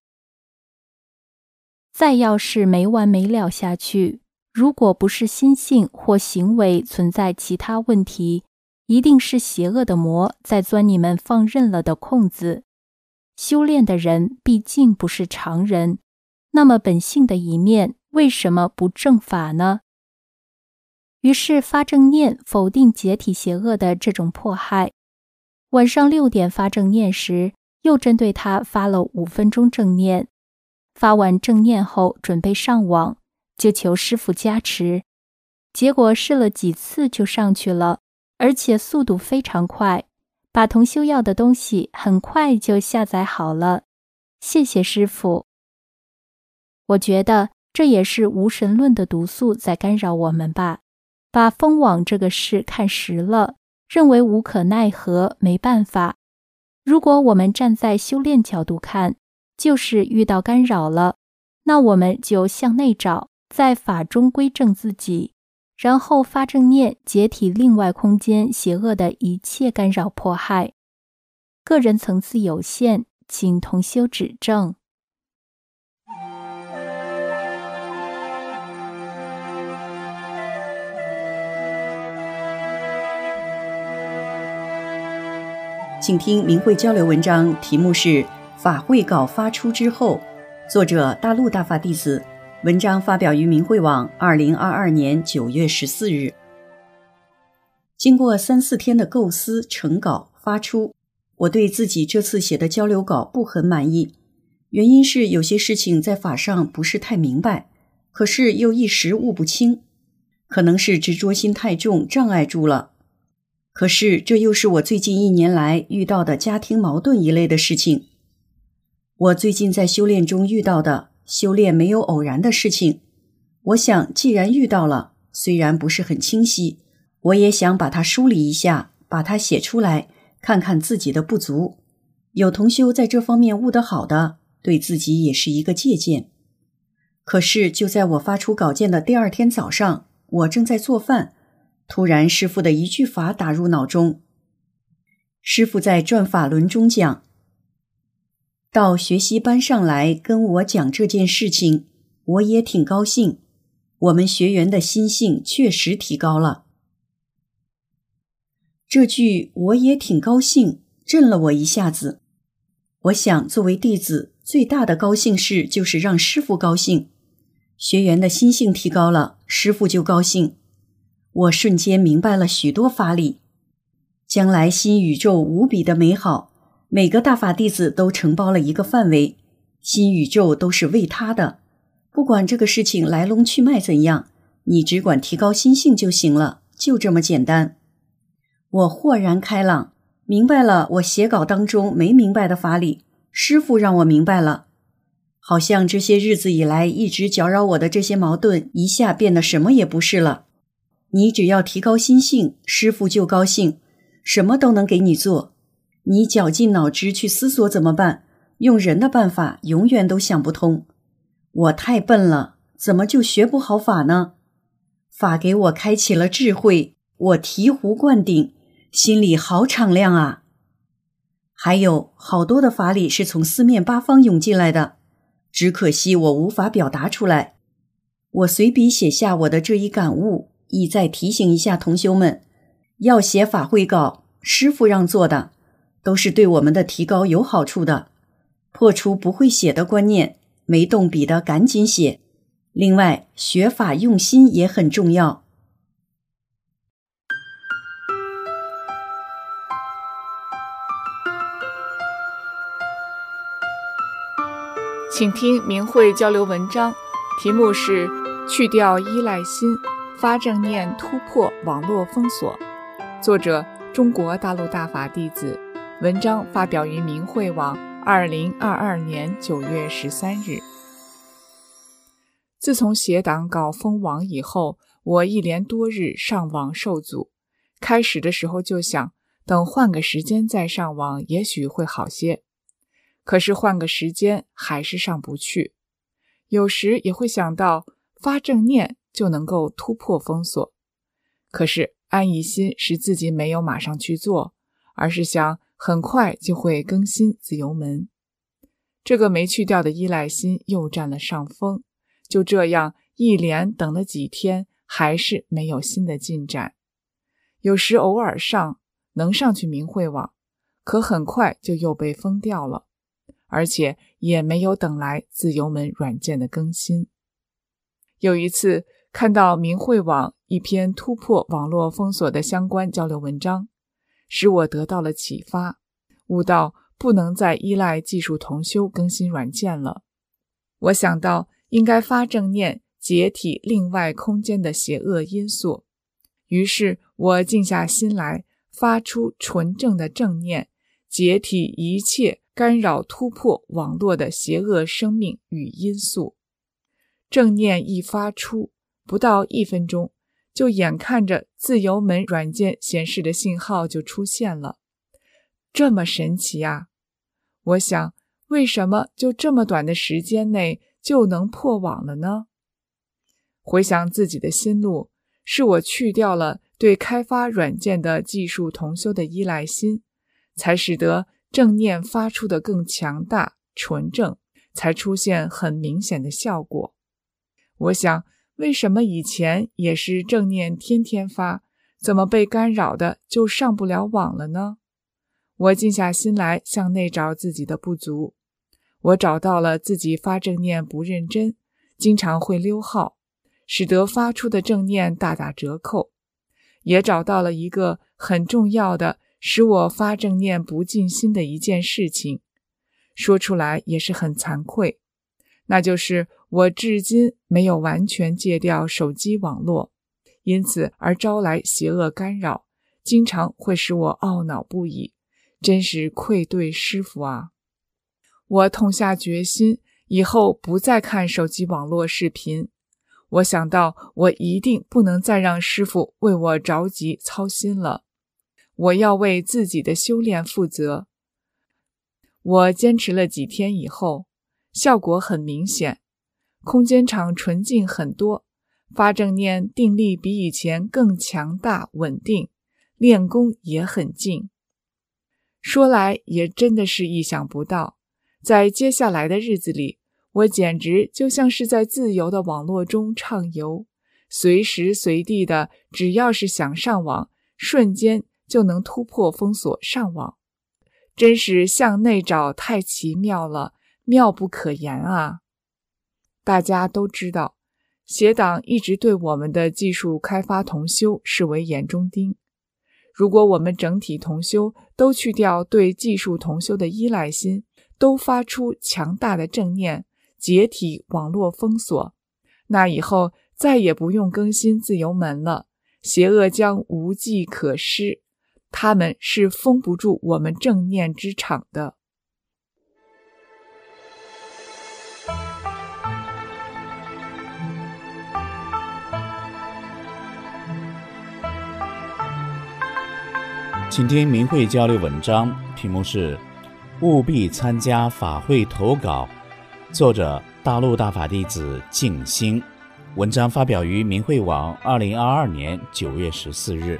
再要是没完没了下去，如果不是心性或行为存在其他问题，一定是邪恶的魔在钻你们放任了的空子。修炼的人毕竟不是常人，那么本性的一面为什么不正法呢？于是发正念否定解体邪恶的这种迫害。晚上6点发正念时，又针对他发了5分钟正念。发完正念后准备上网，就求师父加持。结果试了几次就上去了，而且速度非常快，把同修要的东西很快就下载好了。谢谢师父。我觉得这也是无神论的毒素在干扰我们吧，把封网这个事看实了，认为无可奈何，没办法。如果我们站在修炼角度看，就是遇到干扰了，那我们就向内找，在法中归正自己，然后发正念解体另外空间邪恶的一切干扰迫害。个人层次有限，请同修指正。 请听明慧交流文章，题目是法会稿发出之后，作者大陆大法弟子，文章发表于明慧网2022年9月14日。经过3-4天的构思成稿发出，我对自己这次写的交流稿不很满意，原因是有些事情在法上不是太明白，可是又一时悟不清，可能是执着心太重，障碍住了。可是这又是我最近1年来遇到的家庭矛盾一类的事情。我最近在修炼中遇到的，修炼没有偶然的事情，我想既然遇到了，虽然不是很清晰，我也想把它梳理一下，把它写出来，看看自己的不足。有同修在这方面悟得好的，对自己也是一个借鉴。可是就在我发出稿件的第2天早上，我正在做饭，突然师父的一句法打入脑中。师父在转法轮中讲，到学习班上来跟我讲这件事情，我也挺高兴，我们学员的心性确实提高了。这句我也挺高兴震了我一下子。我想作为弟子，最大的高兴事就是让师父高兴，学员的心性提高了，师父就高兴。我瞬间明白了许多法理，将来新宇宙无比的美好，每个大法弟子都承包了一个范围，新宇宙都是为他的，不管这个事情来龙去脉怎样，你只管提高心性就行了，就这么简单。我豁然开朗，明白了我写稿当中没明白的法理，师父让我明白了。好像这些日子以来一直搅扰我的这些矛盾，一下变得什么也不是了。你只要提高心性，师父就高兴，什么都能给你做。你绞尽脑汁去思索怎么办，用人的办法永远都想不通。我太笨了，怎么就学不好法呢？法给我开启了智慧，我醍醐灌顶，心里好敞亮啊。还有好多的法理是从四面八方涌进来的，只可惜我无法表达出来。我随笔写下我的这一感悟，意在提醒一下同修们，要写法会稿，师父让做的，都是对我们的提高有好处的。破除不会写的观念，没动笔的赶紧写。另外，学法用心也很重要。 请听明慧交流文章，题目是去掉依赖心，发正念突破网络封锁，作者中国大陆大法弟子，文章发表于明慧网2022年9月13日。自从写档稿封网以后，我一连多日上网受阻。开始的时候就想，等换个时间再上网也许会好些。可是换个时间还是上不去。有时也会想到发正念就能够突破封锁。可是安逸心是自己没有马上去做，而是想很快就会更新自由门。 这个没去掉的依赖心又占了上风，就这样一连等了几天，还是没有新的进展。有时偶尔能上去明慧网，可很快就又被封掉了，而且也没有等来自由门软件的更新。有一次看到明慧网一篇突破网络封锁的相关交流文章，使我得到了启发，悟到不能再依赖技术同修更新软件了。我想到应该发正念解体另外空间的邪恶因素，于是我静下心来，发出纯正的正念，解体一切干扰突破网络的邪恶生命与因素。正念一发出，不到1分钟，就眼看着自由门软件显示的信号就出现了。这么神奇啊！我想，为什么就这么短的时间内就能破网了呢？回想自己的心路，是我去掉了对开发软件的技术同修的依赖心，才使得正念发出的更强大、纯正，才出现很明显的效果。我想，为什么以前也是正念天天发，怎么被干扰的就上不了网了呢？我静下心来，向内找自己的不足。我找到了自己发正念不认真，经常会溜号，使得发出的正念大打折扣。也找到了一个很重要的使我发正念不尽心的一件事情，说出来也是很惭愧，那就是我至今没有完全戒掉手机网络，因此而招来邪恶干扰，经常会使我懊恼不已，真是愧对师父啊！我痛下决心，以后不再看手机网络视频。我想到我一定不能再让师父为我着急操心了，我要为自己的修炼负责。我坚持了几天以后，效果很明显，空间场纯净很多，发正念定力比以前更强大稳定，练功也很静。说来也真的是意想不到，在接下来的日子里，我简直就像是在自由的网络中畅游，随时随地的，只要是想上网，瞬间就能突破封锁上网。真是向内找太奇妙了，妙不可言啊！大家都知道，邪党一直对我们的技术开发同修视为眼中钉。如果我们整体同修都去掉对技术同修的依赖心，都发出强大的正念，解体网络封锁，那以后再也不用更新自由门了，邪恶将无计可施，他们是封不住我们正念之场的。 请听明慧交流文章，题目是务必参加法会投稿，作者大陆大法弟子静心，文章发表于明慧网2022年9月14日。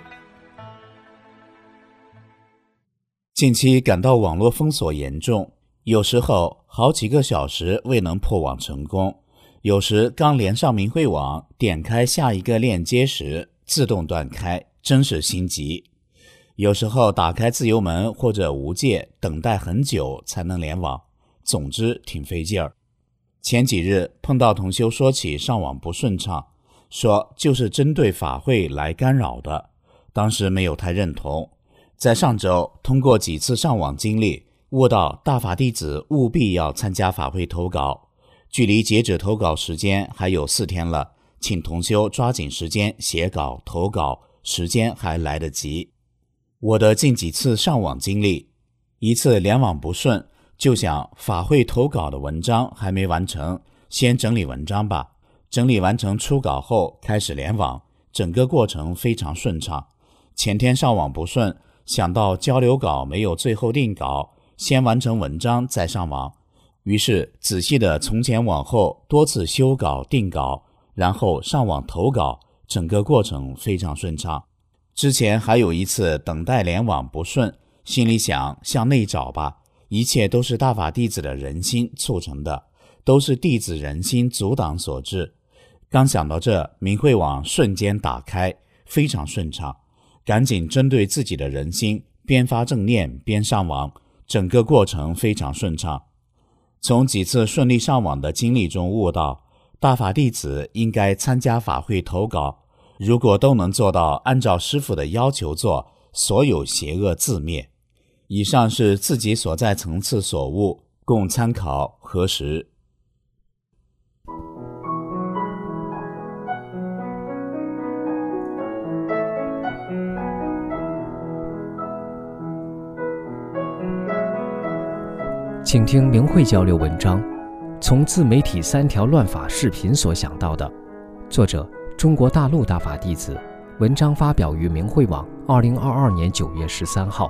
近期感到网络封锁严重，有时候好几个小时未能破网成功，有时刚连上明慧网，点开下一个链接时自动断开，真是心急。有时候打开自由门或者无界，等待很久才能连网，总之挺费劲儿。前几日碰到同修说起上网不顺畅，说就是针对法会来干扰的，当时没有太认同。在上周通过几次上网经历，悟到大法弟子务必要参加法会投稿，距离截止投稿时间还有4天了，请同修抓紧时间写稿投稿，时间还来得及。我的近几次上网经历，一次联网不顺，就想法会投稿的文章还没完成，先整理文章吧。整理完成初稿后开始联网，整个过程非常顺畅。前天上网不顺，想到交流稿没有最后定稿，先完成文章再上网，于是仔细的从前往后多次修稿定稿，然后上网投稿，整个过程非常顺畅。之前还有一次等待联网不顺，心里想向内找吧， 一切都是大法弟子的人心促成的，都是弟子人心阻挡所致。刚想到这，明慧网瞬间打开，非常顺畅，赶紧针对自己的人心，边发正念边上网，整个过程非常顺畅。从几次顺利上网的经历中悟到，大法弟子应该参加法会投稿，如果都能做到按照师父的要求做，所有邪恶自灭。以上是自己所在层次所悟，供参考核实。 请听明慧交流文章，从自媒体3条乱法视频所想到的。作者：中国大陆大法弟子。文章发表于明慧网2022年9月13号。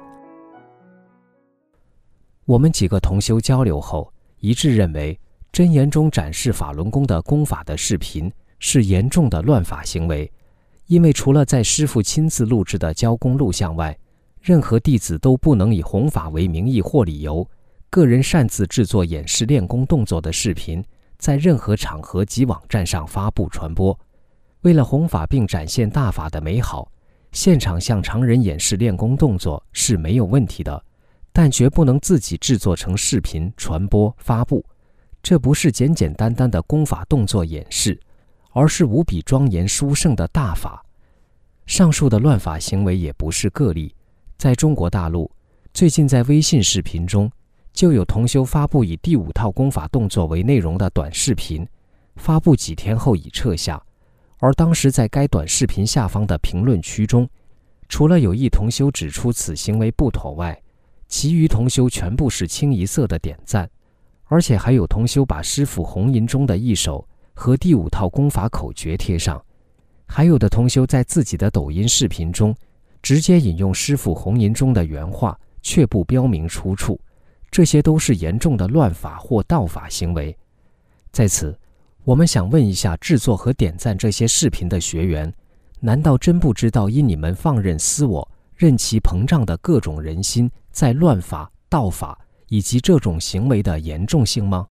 我们几个同修交流后，一致认为真言中展示法轮功的功法的视频是严重的乱法行为，因为除了在师父亲自录制的教功录像外，任何弟子都不能以弘法为名义或理由，个人擅自制作演示练功动作的视频，在任何场合及网站上发布传播。为了弘法并展现大法的美好，现场向常人演示练功动作是没有问题的，但绝不能自己制作成视频传播发布。这不是简简单单的功法动作演示，而是无比庄严殊胜的大法。上述的乱法行为也不是个例，在中国大陆，最近在微信视频中就有同修发布以第5套功法动作为内容的短视频，发布几天后已撤下。而当时在该短视频下方的评论区中，除了有一同修指出此行为不妥外，其余同修全部是清一色的点赞，而且还有同修把师父弘吟中的一首和第5套功法口诀贴上，还有的同修在自己的抖音视频中直接引用师父弘吟中的原话，却不标明出处，这些都是严重的乱法或盗法行为。在此，我们想问一下制作和点赞这些视频的学员，难道真不知道因你们放任私我、任其膨胀的各种人心在乱法、盗法以及这种行为的严重性吗？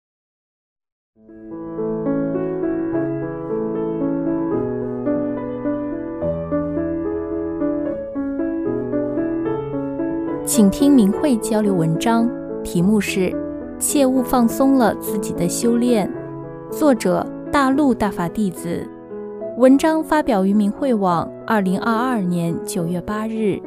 请听明慧交流文章，题目是切勿放松了自己的修炼，作者大陆大法弟子。文章发表于明慧网2022年9月8日。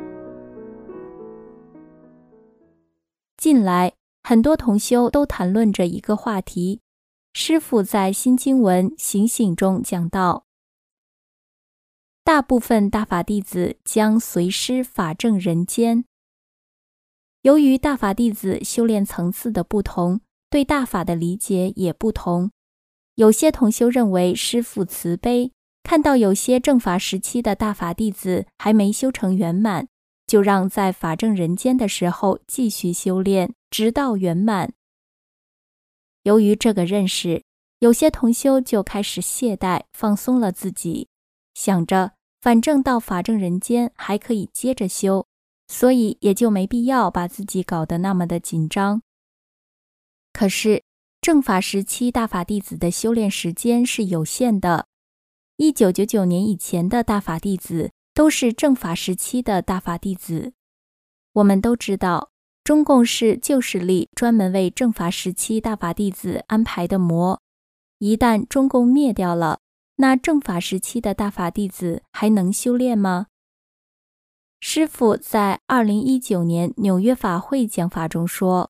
近来很多同修都谈论着一个话题，师父在新经文醒醒中讲到，大部分大法弟子将随师法正人间。由于大法弟子修炼层次的不同，对大法的理解也不同，有些同修认为师父慈悲，看到有些正法时期的大法弟子还没修成圆满，就让在法正人间的时候继续修炼，直到圆满。由于这个认识，有些同修就开始懈怠，放松了自己，想着反正到法正人间还可以接着修，所以也就没必要把自己搞得那么的紧张。可是正法时期大法弟子的修炼时间是有限的，1999年以前的大法弟子都是正法时期的大法弟子。我们都知道，中共是旧势力专门为正法时期大法弟子安排的魔，一旦中共灭掉了，那正法时期的大法弟子还能修炼吗？师父在2019年纽约法会讲法中说，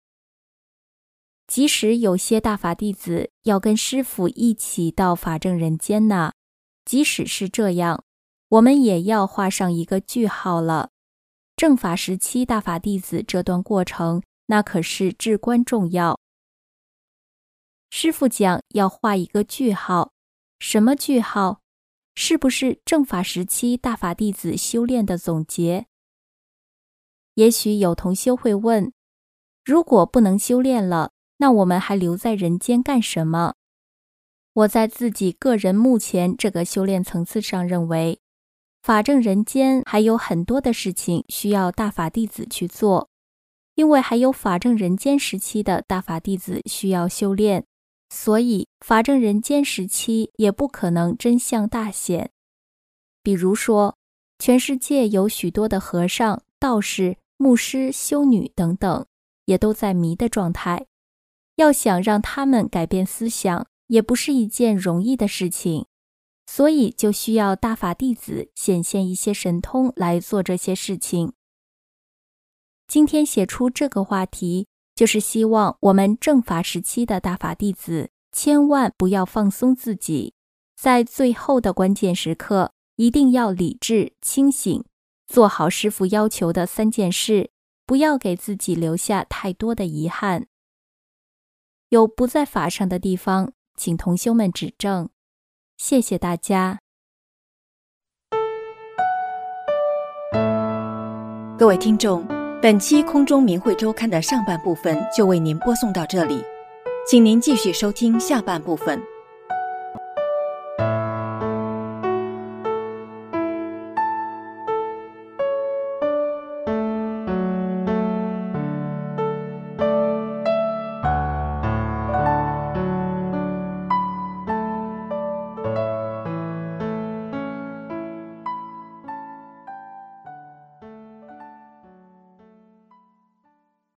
即使有些大法弟子要跟师父一起到法正人间呢，即使是这样，我们也要画上一个句号了。正法时期大法弟子这段过程，那可是至关重要。师父讲要画一个句号，什么句号？是不是正法时期大法弟子修炼的总结？也许有同修会问，如果不能修炼了，那我们还留在人间干什么？我在自己个人目前这个修炼层次上认为，法正人间还有很多的事情需要大法弟子去做。 因为还有法正人间时期的大法弟子需要修炼，所以法正人间时期也不可能真相大显。比如说，全世界有许多的和尚、道士、牧师、修女等等，也都在迷的状态。要想让他们改变思想，也不是一件容易的事情，所以就需要大法弟子显现一些神通来做这些事情。今天写出这个话题，就是希望我们正法时期的大法弟子千万不要放松自己，在最后的关键时刻一定要理智清醒，做好师父要求的3件事，不要给自己留下太多的遗憾。有不在法上的地方，请同修们指正。谢谢大家。 各位听众，本期空中明慧周刊的上半部分就为您播送到这里，请您继续收听下半部分。